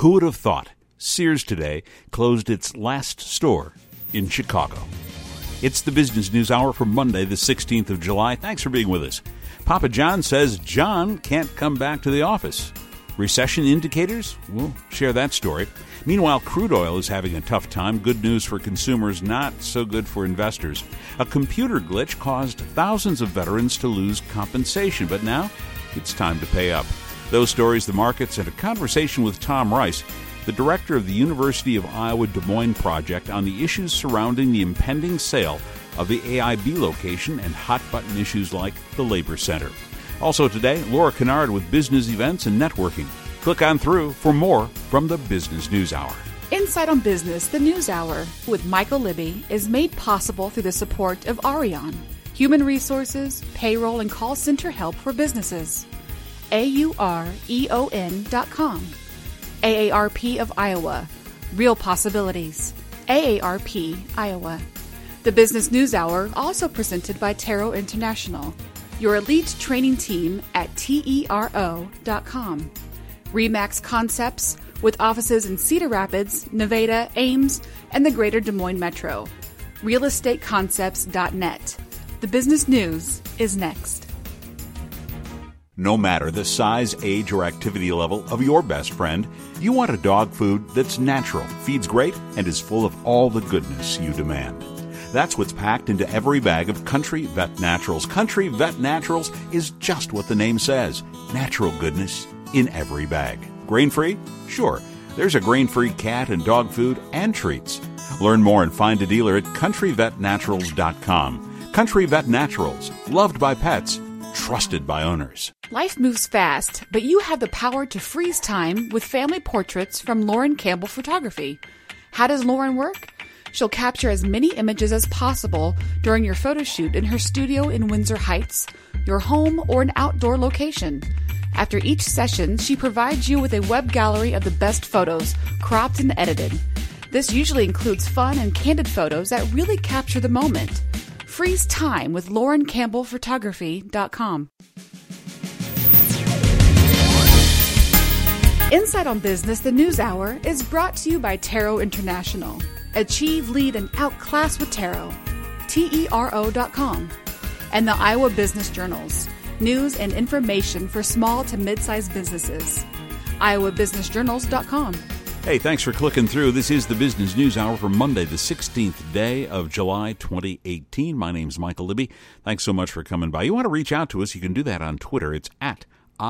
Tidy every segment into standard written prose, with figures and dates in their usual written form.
Who would have thought Sears today closed its last store in Chicago? It's the Business News Hour for Monday, the 16th of July. Thanks for being with us. Papa John says John can't come back to the office. Recession indicators? We'll share that story. Meanwhile, crude oil is having a tough time. Good news for consumers, not so good for investors. A computer glitch caused thousands of veterans to lose compensation, but now it's time to pay up. Those stories, the markets, and a conversation with Tom Rice, the director of the University of Iowa Des Moines Project, on the issues surrounding the impending sale of the AIB location and hot-button issues like the Labor Center. Also today, Laura Kennard with business events and networking. Click on through for more from the Business News Hour. Insight on Business, the News Hour, with Michael Libby, is made possible through the support of Arion, human resources, payroll, and call center help for businesses. AUREON.com. AARP of Iowa. Real Possibilities. AARP, Iowa. The Business News Hour, also presented by Taro International, your elite training team at TERO.com. RE/MAX Concepts, with offices in Cedar Rapids, Nevada, Ames, and the greater Des Moines Metro. RealEstateConcepts.net. The business news is next. No matter the size, age, or activity level of your best friend, you want a dog food that's natural, feeds great, and is full of all the goodness you demand. That's what's packed into every bag of Country Vet Naturals. Country Vet Naturals is just what the name says. Natural goodness in every bag. Grain-free? Sure. There's a grain-free cat and dog food and treats. Learn more and find a dealer at countryvetnaturals.com. Country Vet Naturals. Loved by pets. Trusted by owners. Life moves fast, but you have the power to freeze time with family portraits from Lauren Campbell Photography. How does Lauren work? She'll capture as many images as possible during your photo shoot in her studio in Windsor Heights, your home, or an outdoor location. After each session, she provides you with a web gallery of the best photos, cropped and edited. This usually includes fun and candid photos that really capture the moment. Freeze time with LaurenCampbellPhotography.com. Insight on Business, the News Hour, is brought to you by Taro International. Achieve, lead, and outclass with Taro. TERO.com. And the Iowa Business Journals. News and information for small to mid-sized businesses. IowaBusinessJournals.com. Hey, thanks for clicking through. This is the Business News Hour for Monday, the 16th day of July, 2018. My name's Michael Libby. Thanks so much for coming by. You want to reach out to us, you can do that on Twitter. It's at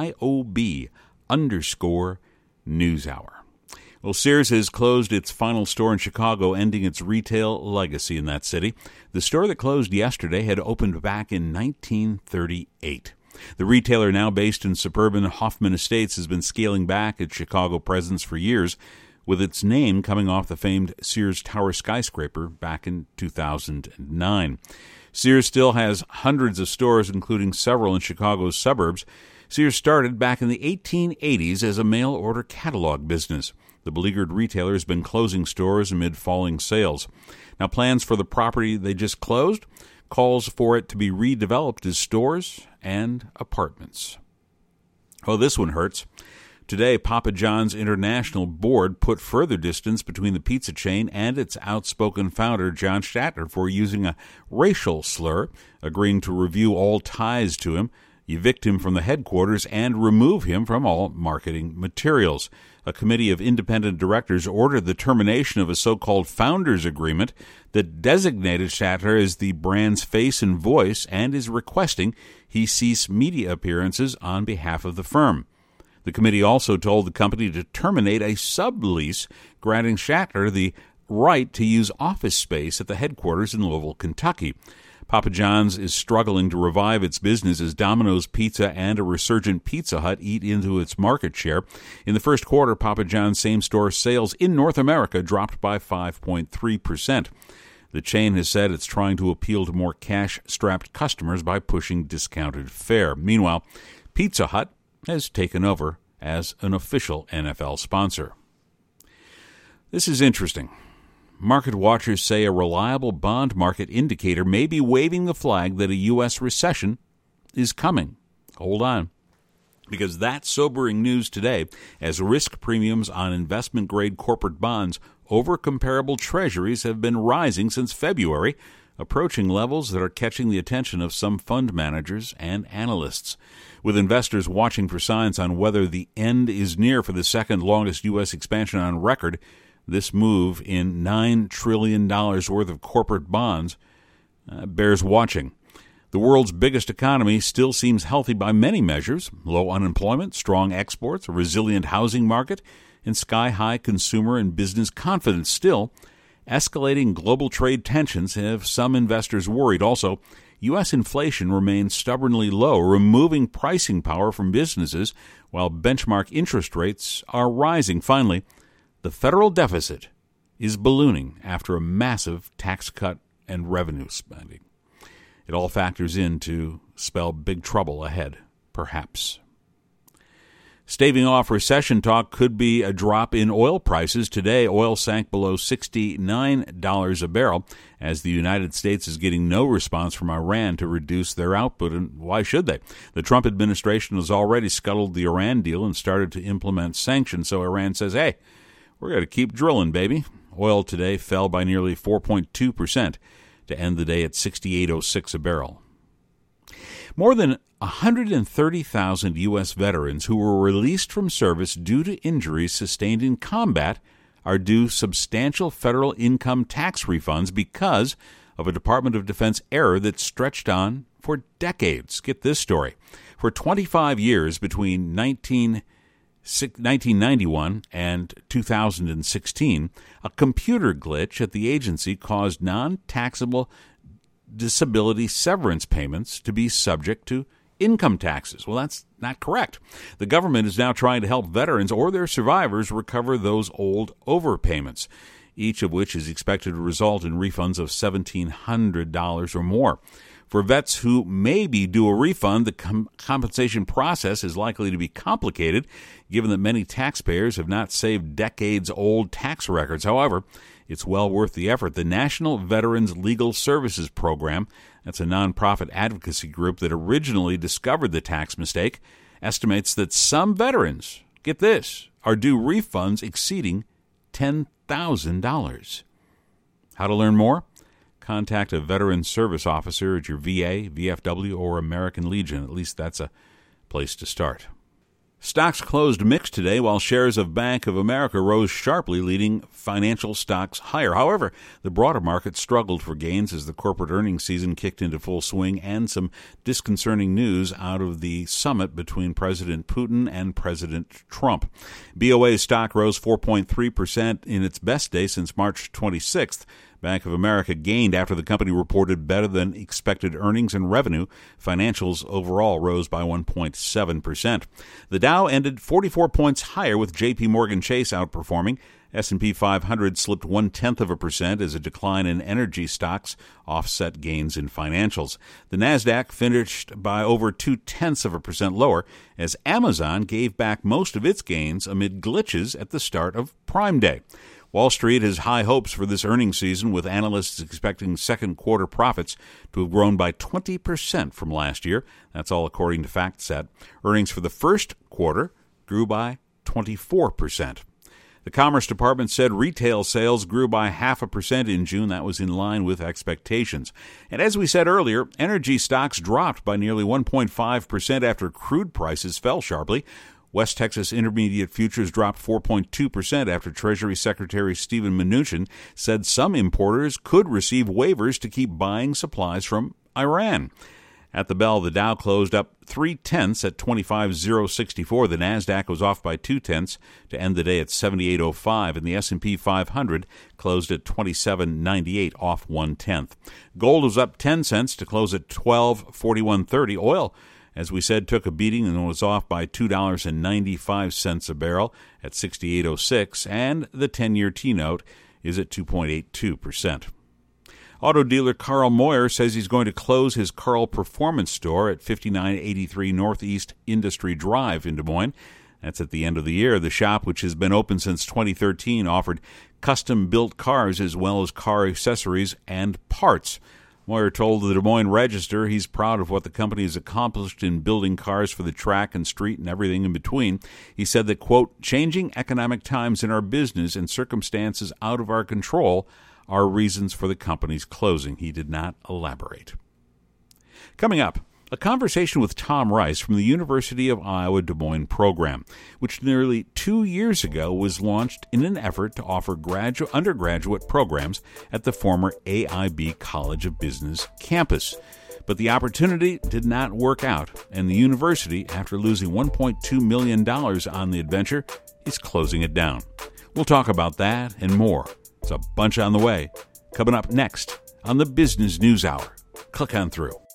IOB_NewsHour. Well, Sears has closed its final store in Chicago, ending its retail legacy in that city. The store that closed yesterday had opened back in 1938. The retailer, now based in suburban Hoffman Estates, has been scaling back its Chicago presence for years, with its name coming off the famed Sears Tower skyscraper back in 2009. Sears still has hundreds of stores, including several in Chicago's suburbs. Sears started back in the 1880s as a mail-order catalog business. The beleaguered retailer has been closing stores amid falling sales. Now, plans for the property they just closed calls for it to be redeveloped as stores and apartments. Oh, this one hurts. Today, Papa John's International Board put further distance between the pizza chain and its outspoken founder, John Schnatter, for using a racial slur, agreeing to review all ties to him, evict him from the headquarters, and remove him from all marketing materials. A committee of independent directors ordered the termination of a so-called founders agreement that designated Schnatter as the brand's face and voice, and is requesting he cease media appearances on behalf of the firm. The committee also told the company to terminate a sublease granting Schnatter the right to use office space at the headquarters in Louisville, Kentucky. Papa John's is struggling to revive its business as Domino's Pizza and a resurgent Pizza Hut eat into its market share. In the first quarter, Papa John's same-store sales in North America dropped by 5.3%. The chain has said it's trying to appeal to more cash-strapped customers by pushing discounted fare. Meanwhile, Pizza Hut has taken over as an official NFL sponsor. This is interesting. Market watchers say a reliable bond market indicator may be waving the flag that a U.S. recession is coming. Hold on. because that's sobering news today, as risk premiums on investment-grade corporate bonds over comparable treasuries have been rising since February, approaching levels that are catching the attention of some fund managers and analysts. With investors watching for signs on whether the end is near for the second longest U.S. expansion on record, this move in $9 trillion worth of corporate bonds bears watching. The world's biggest economy still seems healthy by many measures: low unemployment, strong exports, a resilient housing market, and sky-high consumer and business confidence. Still, escalating global trade tensions have some investors worried. Also, U.S. inflation remains stubbornly low, removing pricing power from businesses, while benchmark interest rates are rising. Finally, the federal deficit is ballooning after a massive tax cut and revenue spending. It all factors in to spell big trouble ahead, perhaps. Staving off recession talk could be a drop in oil prices. Today, oil sank below $69 a barrel as the United States is getting no response from Iran to reduce their output. And why should they? The Trump administration has already scuttled the Iran deal and started to implement sanctions. So Iran says, hey, we're going to keep drilling, baby. Oil today fell by nearly 4.2% to end the day at $68.06 a barrel. More than 130,000 U.S. veterans who were released from service due to injuries sustained in combat are due substantial federal income tax refunds because of a Department of Defense error that stretched on for decades. Get this story. For 25 years, between 1991 and 2016, a computer glitch at the agency caused non-taxable disability severance payments to be subject to income taxes. Well, that's not correct. The government is now trying to help veterans or their survivors recover those old overpayments, each of which is expected to result in refunds of $1,700 or more. For vets who may be due a refund, the compensation process is likely to be complicated, given that many taxpayers have not saved decades-old tax records. However, it's well worth the effort. The National Veterans Legal Services Program, that's a nonprofit advocacy group that originally discovered the tax mistake, estimates that some veterans, get this, are due refunds exceeding $10,000. How to learn more? Contact a veteran service officer at your VA, VFW, or American Legion. At least that's a place to start. Stocks closed mixed today, while shares of Bank of America rose sharply, leading financial stocks higher. However, the broader market struggled for gains as the corporate earnings season kicked into full swing and some disconcerting news out of the summit between President Putin and President Trump. BOA stock rose 4.3% in its best day since March 26th. Bank of America gained after the company reported better than expected earnings and revenue. Financials overall rose by 1.7%. The Dow ended 44 points higher, with J.P. Morgan Chase outperforming. S&P 500 slipped 0.1% as a decline in energy stocks offset gains in financials. The Nasdaq finished by over 0.2% lower as Amazon gave back most of its gains amid glitches at the start of Prime Day. Wall Street has high hopes for this earnings season, with analysts expecting second quarter profits to have grown by 20% from last year. That's all according to FactSet. Earnings for the first quarter grew by 24%. The Commerce Department said retail sales grew by 0.5% in June. That was in line with expectations. And as we said earlier, energy stocks dropped by nearly 1.5% after crude prices fell sharply. West Texas Intermediate futures dropped 4.2% after Treasury Secretary Steven Mnuchin said some importers could receive waivers to keep buying supplies from Iran. At the bell, the Dow closed up 0.3 at 25,064. The Nasdaq was off by 0.2 to end the day at 78.05, and the S&P 500 closed at 27.98, off 0.1. Gold was up 10 cents to close at $12.4130. Oil, as we said, took a beating and was off by $2.95 a barrel at 68.06, and the 10-year T-note is at 2.82%. Auto dealer Carl Moyer says he's going to close his Carl Performance store at 5983 Northeast Industry Drive in Des Moines. That's at the end of the year. The shop, which has been open since 2013, offered custom-built cars as well as car accessories and parts. Moyer told the Des Moines Register he's proud of what the company has accomplished in building cars for the track and street and everything in between. He said that, quote, changing economic times in our business and circumstances out of our control are reasons for the company's closing. He did not elaborate. Coming up, a conversation with Tom Rice from the University of Iowa Des Moines program, which nearly 2 years ago was launched in an effort to offer undergraduate programs at the former AIB College of Business campus. But the opportunity did not work out, and the university, after losing $1.2 million on the adventure, is closing it down. We'll talk about that and more. It's a bunch on the way. Coming up next on the Business News Hour. Click on through.